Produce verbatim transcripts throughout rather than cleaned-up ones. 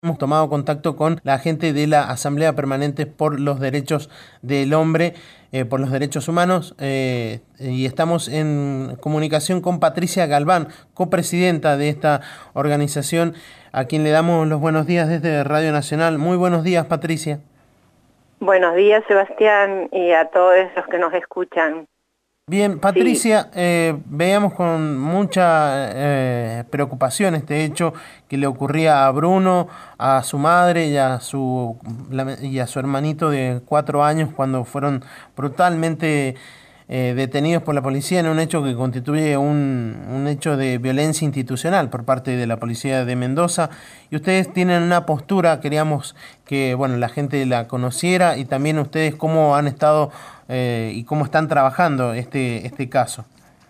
Hemos tomado contacto con la gente de la Asamblea Permanente por los Derechos del Hombre, eh, por los Derechos Humanos, eh, y estamos en comunicación con Patricia Galván, copresidenta de esta organización, a quien le damos los buenos días desde Radio Nacional. Muy buenos días, Patricia. Buenos días, Sebastián, y a todos los que nos escuchan. Bien, Sí, Patricia, eh, veíamos con mucha eh, preocupación este hecho que le ocurría a Bruno, a su madre y a su, y a su hermanito de cuatro años cuando fueron brutalmente eh, detenidos por la policía en un hecho que constituye un, un hecho de violencia institucional por parte de la policía de Mendoza. Y ustedes tienen una postura, queríamos que bueno, la gente la conociera y también ustedes cómo han estado eh, y cómo están trabajando este, este caso.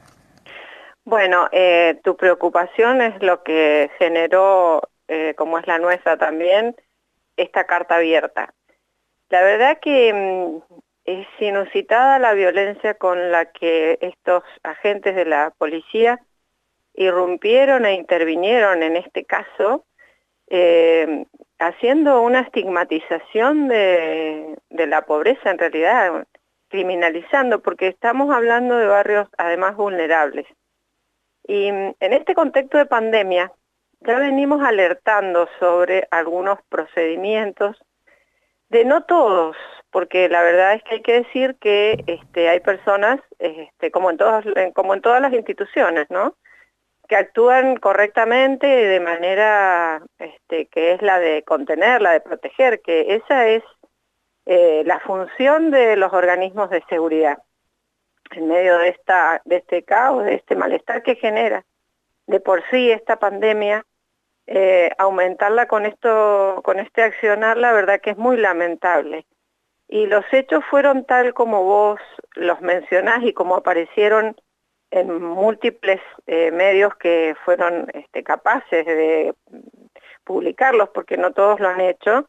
bueno, eh, tu preocupación es lo que generó, eh, como es la nuestra también, esta carta abierta. La verdad que mm, es inusitada la violencia con la que estos agentes de la policía irrumpieron e intervinieron en este caso, eh, haciendo una estigmatización de, de la pobreza en realidad, criminalizando, porque estamos hablando de barrios además vulnerables. Y mm, en este contexto de pandemia ya venimos alertando sobre algunos procedimientos, de no todos, porque la verdad es que hay que decir que este, hay personas, este, como en todas, como en todas las instituciones, ¿no?, que actúan correctamente de manera este, que es la de contener, la de proteger, que esa es eh, la función de los organismos de seguridad en medio de, esta, de este caos, de este malestar que genera de por sí esta pandemia. Eh, aumentarla con esto, con este accionar, la verdad que es muy lamentable. Y los hechos fueron tal como vos los mencionás y como aparecieron en múltiples eh, medios que fueron este, capaces de publicarlos, porque no todos lo han hecho.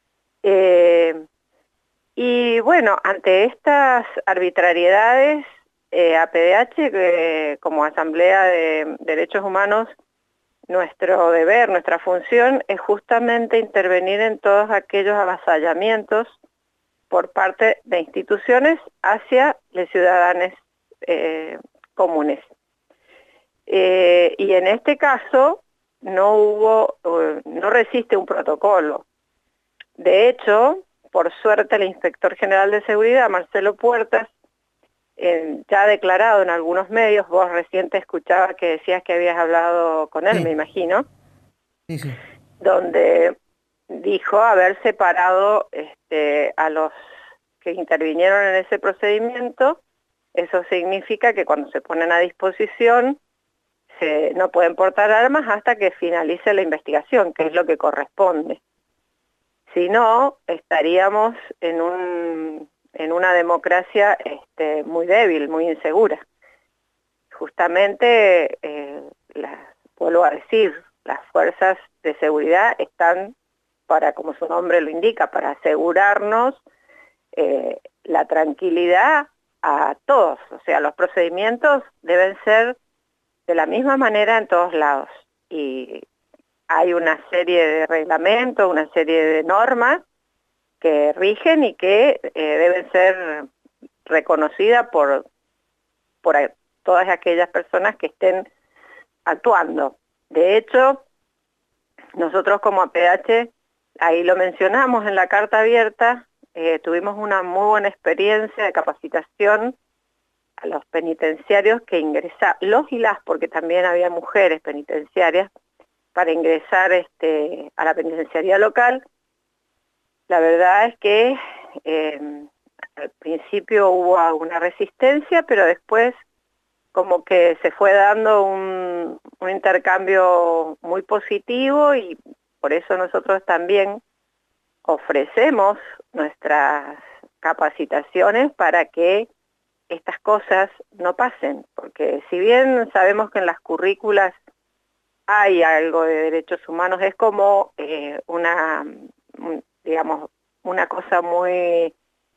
Eh, y bueno, ante estas arbitrariedades, eh, A P D H, eh, como Asamblea de Derechos Humanos, nuestro deber, nuestra función es justamente intervenir en todos aquellos avasallamientos por parte de instituciones hacia los ciudadanos eh, comunes. Eh, y en este caso no hubo, uh, no resiste un protocolo. De hecho, por suerte, el Inspector General de Seguridad, Marcelo Puertas, eh, ya ha declarado en algunos medios, vos recién te escuchaba que decías que habías hablado con él, Sí, me imagino, sí, sí. donde dijo haber separado este, a los que intervinieron en ese procedimiento. Eso significa que cuando se ponen a disposición se, no pueden portar armas hasta que finalice la investigación, que es lo que corresponde. Si no, estaríamos en, un, en una democracia este, muy débil, muy insegura. Justamente, eh, la, vuelvo a decir, las fuerzas de seguridad están para, como su nombre lo indica, para asegurarnos eh, la tranquilidad a todos. O sea, los procedimientos deben ser de la misma manera en todos lados. Y hay una serie de reglamentos, una serie de normas que rigen y que eh, deben ser reconocidas por, por todas aquellas personas que estén actuando. De hecho, nosotros como A P D H, ahí lo mencionamos en la carta abierta, eh, tuvimos una muy buena experiencia de capacitación a los penitenciarios que ingresaron, los y las, porque también había mujeres penitenciarias, para ingresar este, a la penitenciaría local. La verdad es que eh, al principio hubo alguna resistencia, pero después como que se fue dando un, un intercambio muy positivo, y por eso nosotros también ofrecemos nuestras capacitaciones para que estas cosas no pasen, porque si bien sabemos que en las currículas hay algo de derechos humanos, es como eh, una, digamos, una cosa muy,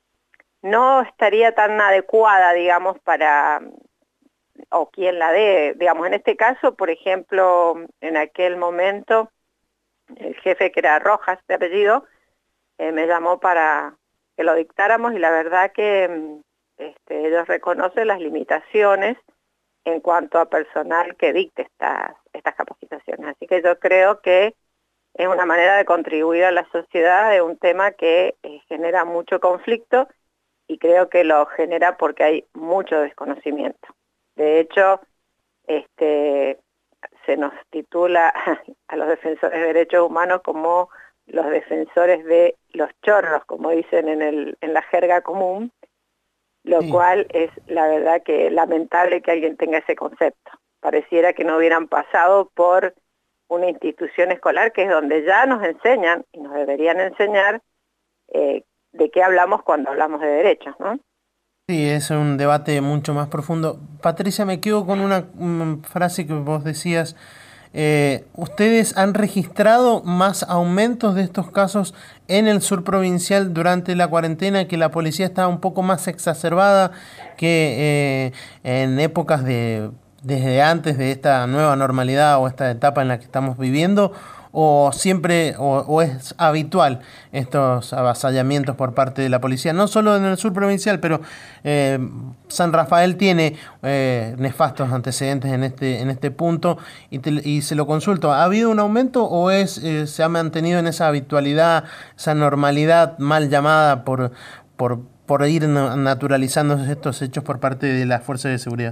no estaría tan adecuada, digamos, para, o quien la dé, digamos, en este caso, por ejemplo, en aquel momento el jefe, que era Rojas de apellido, eh, me llamó para que lo dictáramos, y la verdad que este, ellos reconocen las limitaciones en cuanto a personal que dicte estas, estas capacitaciones. Así que yo creo que es una manera de contribuir a la sociedad de un tema que eh, genera mucho conflicto, y creo que lo genera porque hay mucho desconocimiento. De hecho, este, se nos titula a los defensores de derechos humanos como los defensores de los chorros, como dicen en, el, en la jerga común, lo Sí. cual es la verdad que lamentable que alguien tenga ese concepto. Pareciera que no hubieran pasado por una institución escolar, que es donde ya nos enseñan, y nos deberían enseñar, eh, de qué hablamos cuando hablamos de derechos, ¿no? Sí, es un debate mucho más profundo. Patricia, me quedo con una mm, frase que vos decías. Eh, ¿ustedes han registrado más aumentos de estos casos en el sur provincial durante la cuarentena, que la policía está un poco más exacerbada que eh, en épocas de desde antes de esta nueva normalidad o esta etapa en la que estamos viviendo? ¿O siempre o, o es habitual estos avasallamientos por parte de la policía? No solo en el sur provincial, pero eh, San Rafael tiene eh, nefastos antecedentes en este en este punto, y, te- y se lo consulto. ¿Ha habido un aumento o es eh, se ha mantenido en esa habitualidad, esa normalidad mal llamada por, por, por ir na- naturalizando estos hechos por parte de las fuerzas de seguridad?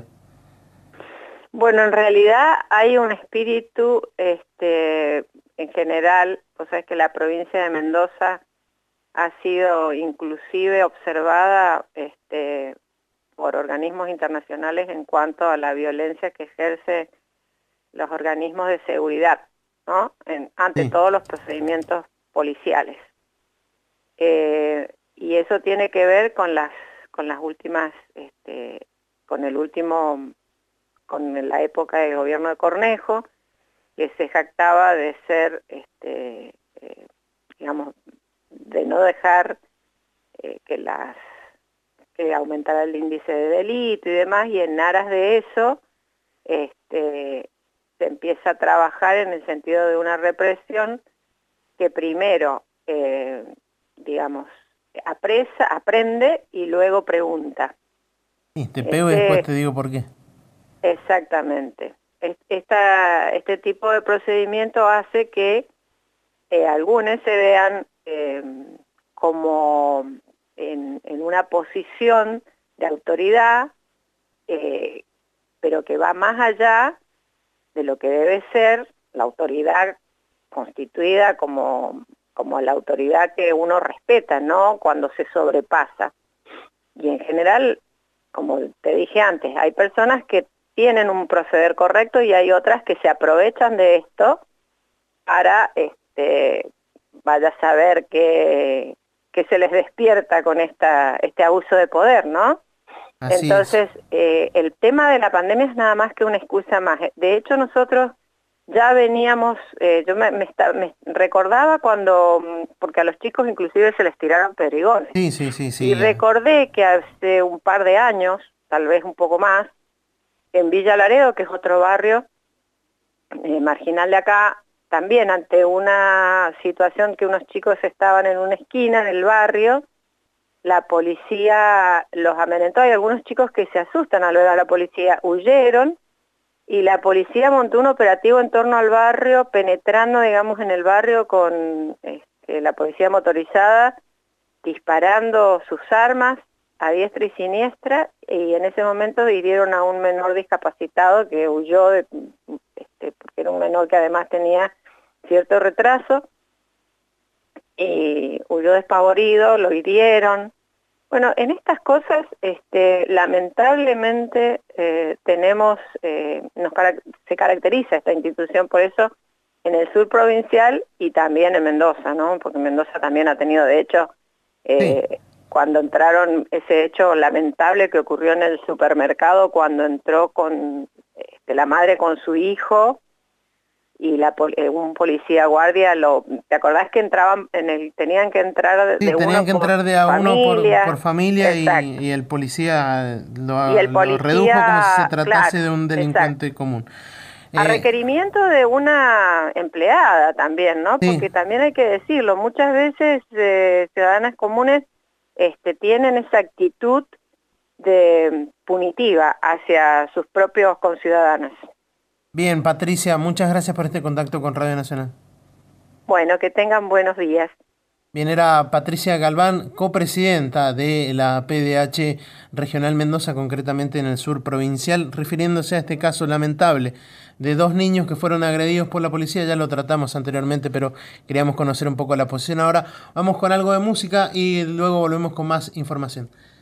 Bueno, en realidad hay un espíritu, este, en general, o sea, es que la provincia de Mendoza ha sido inclusive observada este, por organismos internacionales en cuanto a la violencia que ejerce los organismos de seguridad, ¿no? En, ante Sí. todos los procedimientos policiales. Eh, y eso tiene que ver con las, con las últimas, este, con el último, con la época del gobierno de Cornejo, que se jactaba de ser, este, eh, digamos, de no dejar eh, que las que aumentara el índice de delito y demás, y en aras de eso este, se empieza a trabajar en el sentido de una represión que primero, eh, digamos, apresa, aprende y luego pregunta. Sí, te pego y después Este, te digo por qué. exactamente. Esta, este tipo de procedimiento hace que eh, algunos se vean eh, como en, en una posición de autoridad, eh, pero que va más allá de lo que debe ser la autoridad constituida como, como la autoridad que uno respeta, ¿no? Cuando se sobrepasa. Y en general, como te dije antes, hay personas que tienen un proceder correcto y hay otras que se aprovechan de esto para, este, vaya a saber qué, qué se les despierta con esta, este abuso de poder, ¿no? Así es. Entonces, eh, el tema de la pandemia es nada más que una excusa más. De hecho, nosotros ya veníamos, eh, yo me, me, está, me recordaba cuando, porque a los chicos inclusive se les tiraron perdigones, Sí, sí, sí, y sí. ah, recordé que hace un par de años, tal vez un poco más, en Villa Laredo, que es otro barrio eh, marginal de acá, también ante una situación que unos chicos estaban en una esquina del barrio, la policía los amedrentó. Hay algunos chicos que se asustan al ver a la policía, huyeron, y la policía montó un operativo en torno al barrio, penetrando, digamos, en el barrio con este, la policía motorizada, disparando sus armas a diestra y siniestra, y en ese momento hirieron a un menor discapacitado que huyó, de, este, porque era un menor que además tenía cierto retraso, y huyó despavorido, lo hirieron. Bueno, en estas cosas, este, lamentablemente, eh, tenemos, eh, nos cara- se caracteriza esta institución por eso en el sur provincial y también en Mendoza, ¿no? Porque Mendoza también ha tenido, de hecho, Sí. eh, cuando entraron, ese hecho lamentable que ocurrió en el supermercado, cuando entró con este, la madre con su hijo, y la, eh, un policía guardia, lo, ¿te acordás que entraban en el, tenían que entrar Sí, de tenían uno que por entrar de a uno por, por familia? familia, y, Exacto. y el policía Y lo, el lo redujo como si se policía, tratase claro, de un exacto. delincuente común. A Eh, requerimiento de una empleada también, ¿no? sí, Porque también hay que decirlo, muchas veces eh, ciudadanas comunes este, tienen esa actitud de punitiva hacia sus propios conciudadanos. bien, Patricia, muchas gracias por este contacto con Radio Nacional. Bueno, que tengan buenos días. Bien, era Patricia Galván, copresidenta de la P D H Regional Mendoza, concretamente en el sur provincial, refiriéndose a este caso lamentable de dos niños que fueron agredidos por la policía. Ya lo tratamos anteriormente, pero queríamos conocer un poco la posición. Ahora vamos con algo de música y luego volvemos con más información.